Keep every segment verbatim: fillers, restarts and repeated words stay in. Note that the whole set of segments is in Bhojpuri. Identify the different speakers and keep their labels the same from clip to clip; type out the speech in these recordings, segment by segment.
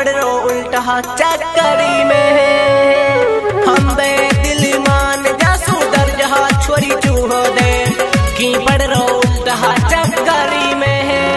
Speaker 1: पड़ रो उल्टा चक्करी में। हम बे दिल मान जासू दर जहा छोरी चूहो दे की पड़ रो उल्टा चक्करी में।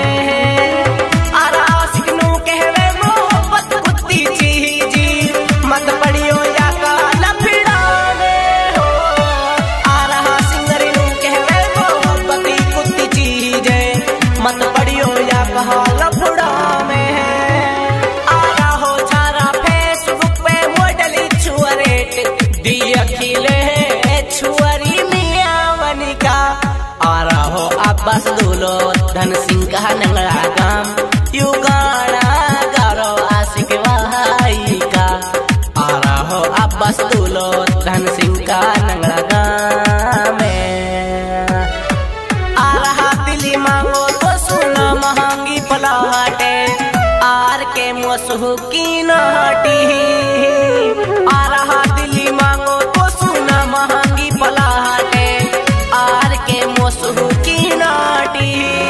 Speaker 1: बस दूलो धन सिंह का नंगला गाम यू गाना गारो आशिक भाई का। आ रहा हो अब बस दूलो धन सिंह का नंगला गाम में। आ रहा दिली मांगो तो सुना महंगी पलाटे आर के मोसहु की नाटी। आ रहा दिली मांगो तो सुना महंगी पलाटे आर के मोसहु की नाटी।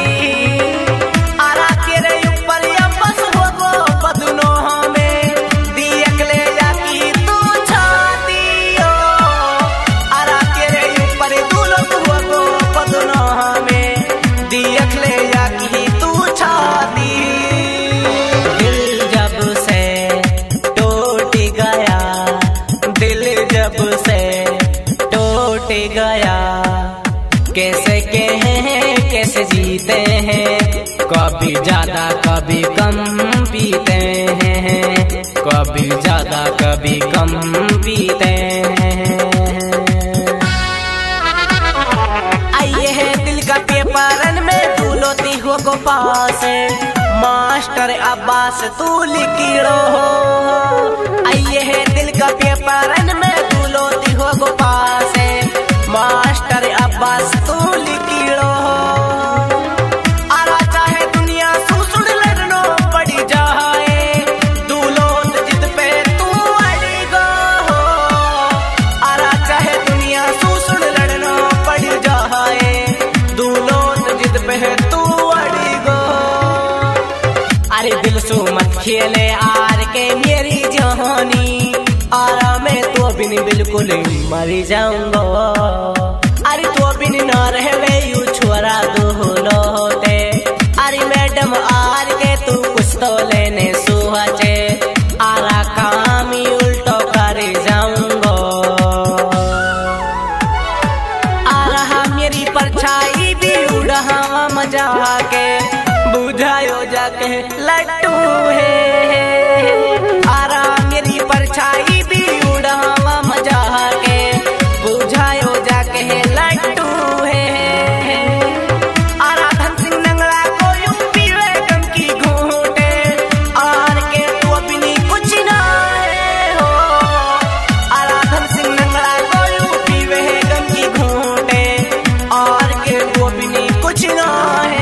Speaker 1: आरा तेरे ऊपर या बस हो गो बदनो हमें दियक ले जाती तू छाती हो। आरा तेरे ऊपर दूलो हो गो बदनो हमें दियक ले जाती तू छाती। दिल जब से टूट गया, दिल जब से टूट गया, कैसे कहें कैसे जीते हैं। कभी ज्यादा कभी कम पीते हैं, कभी ज्यादा कभी कम पीते हैं। आइए है दिल का पेपरन में दूलोती हो को पास मास्टर अब्बास तू लिखिड़ो हो। आइए है दिल का पेपरन में दूलोती हो को पास मास्टर अब्बास तू लिखिड़ो हो। आरा चाहे दुनिया सुसुड़ लड़नो पड़ी जाए दूलोत जिद पे तू अड़ी गो हो। आरा चाहे दुनिया सुसुड़ लड़नो पड़ी जाए दूलोत जिद पे तू अड़ी गो। अरे दिल सो मत खेले आर के मेरी जहानी, आरा मैं तो बिन बिल्कुल मरी जाऊंगा। अरे तो बिन न रहवे यू छोरा दूलो होते। अरे मैडम आर के तू कुछ तो लेने सुहाचे आरा काम ही उल्टो कर जाऊंगा। आ रहा मेरी परछाई भी उड़ा मजा के बुझायो जाके लट्टू है। आ रहा मेरी परछाई भी उड़ा मजा के बुझायो जाके लट्टू है। आरा धन सिंह नंगला को यूपी वेगम की घूंटे आर के तू अपनी कुछ ना है हो। आरा धन सिंह नंगला को यूपी वेगम की घूंटे आर के तू अपनी कुछ ना है।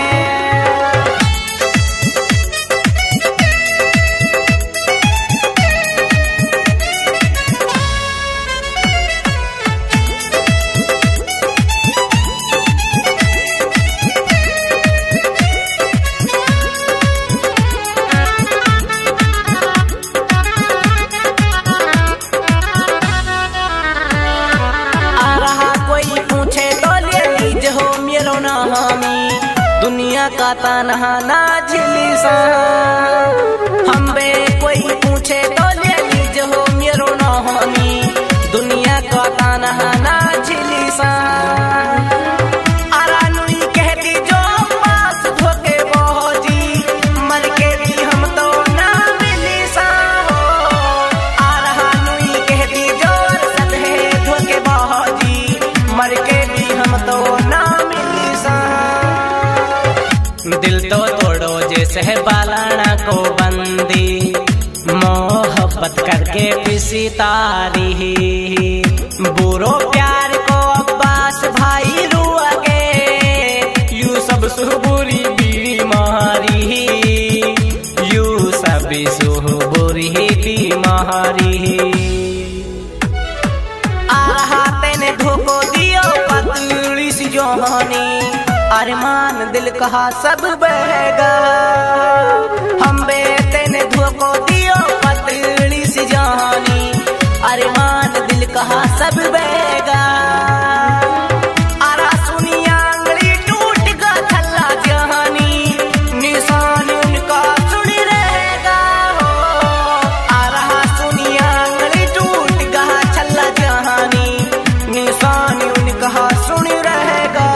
Speaker 1: दुनिया का ताना ना झिली सा हम बे कोई पूछे तो ले लीज हो मेरो ना हमी। दुनिया का ताना ना झिली सा आरा नुई कहती जो पास धोके बोजी मर के भी हम तो ना मिली सा हो। आरा नुई कहती जो सद है धोके बोजी मर के भी हम तो ना मिली सा। दिल तो तोड़ो जैसे है बालाना को बंदी मोहब्बत करके पिसी तारी। बुरो प्यार को अब्बास भाई रुआ के यू सब सुबुरी बीमारी, यू सब सुबुरी बीमारी। आहा तेने धोखो दियो पतली सी जोहानी अरमान दिल कहा सब बहेगा। हम बे तेने धोखो सी जहानी, अरे मान दिल कहा सब बेगा। आरा सुनी आंगली टूट गा थल्ला जहानी, निशान उनका सुनी रहेगा हो। आरा सुनी आंगली टूट गा थल्ला जहानी, निशान उनका सुनी रहेगा।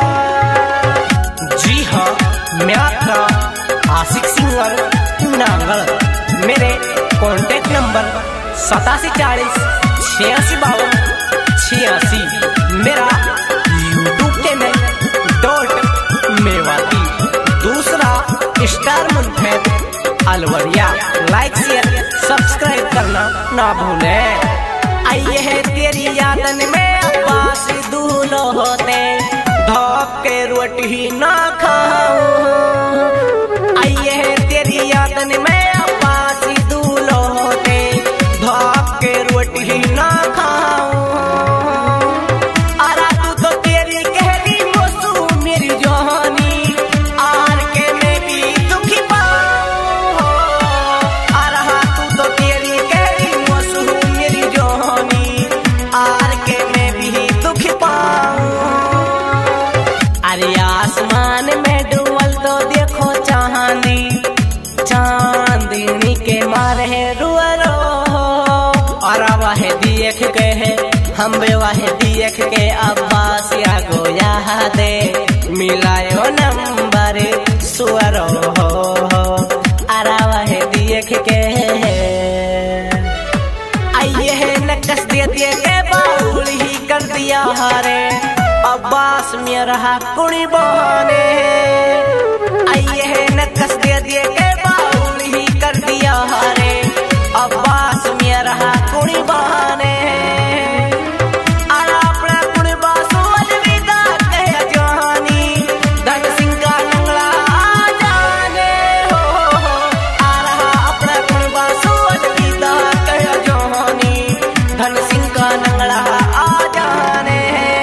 Speaker 1: जी हाँ, मैं आपका आशिक सिंगर नांगल। मेरे कॉन्टेक्ट नंबर सतासी चालीस छियासी बावन छियासी। मेरा यूट्यूब चैनल डॉट मेवाती। दूसरा स्टार मुंथैद अलवरिया। लाइक शेयर सब्सक्राइब करना ना भूले। आइए है तेरी यादन में अब्बास दूल्हो होते, धोप के रोटी ना खाऊं। आइए है तेरी यादन में अब्बास दूल्हो होते, धोप के रोटी ना खाऊं। आरा तू तो तेरी कहरी मोसू मेरी जहानी, आर के मैं भी दुखी पाऊं। आरा तू तो तेरी कहरी मोसू मेरी जहानी, आर के मैं भी दुखी पाऊं। अरे आसमान में डूबल तो देखो चांदी, चांदनी के मारे रुआ रो। और वाह देख के है हम वाह देख के अब्बास या गोया दे, मिलायो नंबर सुअरो हो। अरा वाह देख के आइए है नकस दे दिए के बाउल ही कर दिया हारे, अब्बास मेरा कुड़ी बहाने। आइए है नकस दे दिए के बाउल ही कर दिया हारे, अब्बास मेरा कुड़ी बहाने। आरा अपना कुड़ी बासु अलविदा कह जहानी, धन सिंह का नंगला आ जाने हो। आरा अपना कुड़ी बासु अलविदा कह जहानी, धन सिंह का नंगला आ जाने।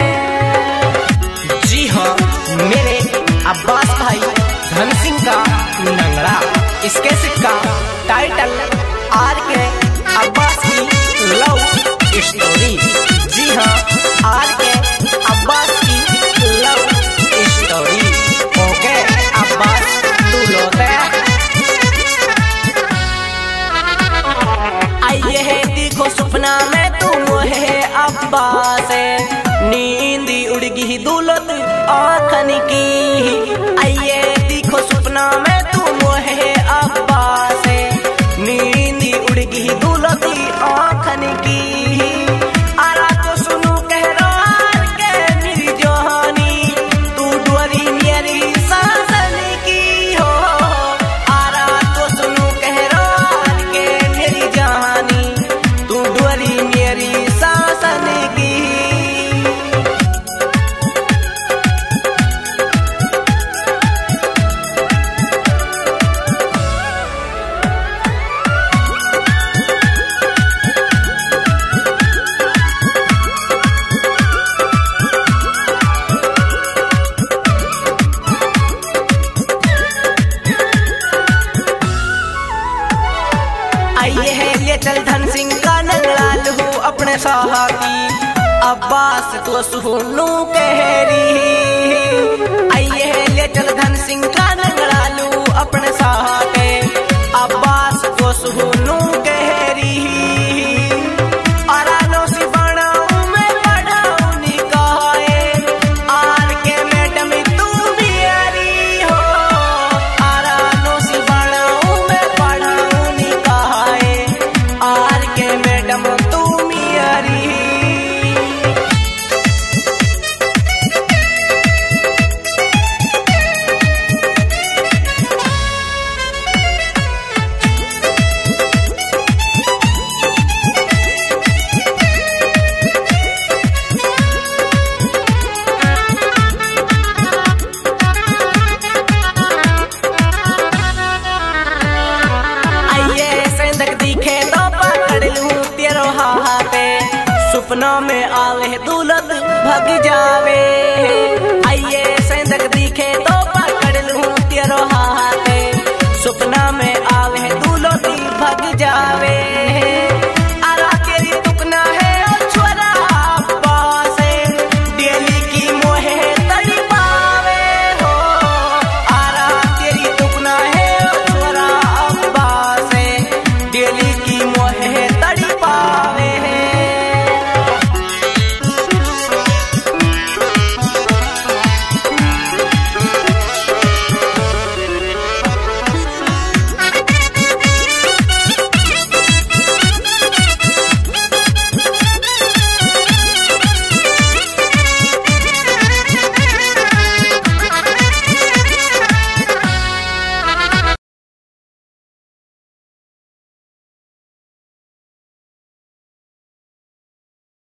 Speaker 1: जी हाँ, मेरे अब्बास भाई धन सिंह का नंगड़ा। इसके सिक्का टाइटल आर के अब्बास की लव स्टोरी। जी हाँ, आर के अब्बास की लव स्टोरी। ओके अब्बास तू लोटे। आइए है देखो सपना में तुम है अब्बास, नींदी उड़ गई दुलत आँखन की। आइए देखो सपना में तुम है अब्बास, नींदी उड़ गई दुलत आँखन की। आरा तो सुनू कह रहा के मेरी जहानी, तू डोरी मेरी सासन की हो। आरा तो सुनू कह रहा के मेरी जहानी, तू डोरी मेरी सासन की। आइए है ले चल धन सिंह का नंगड़ा लहू अपने साहबी, अब्बास तो सुनू कहरी। आइए है ले चल धन सिंह का नंगड़ा लहू अपने साहबे, अब्बास तो सुनू कहरी। आरानो सी बनाऊं मैं पढ़ाऊं निकाहे, आर के मैडम तू मेरी हो। आरानो सी बनाऊं मैं पढ़ाऊं निकाहे, आर के मैडम तू मेरी। सपना में आवे दुलत भग जावे।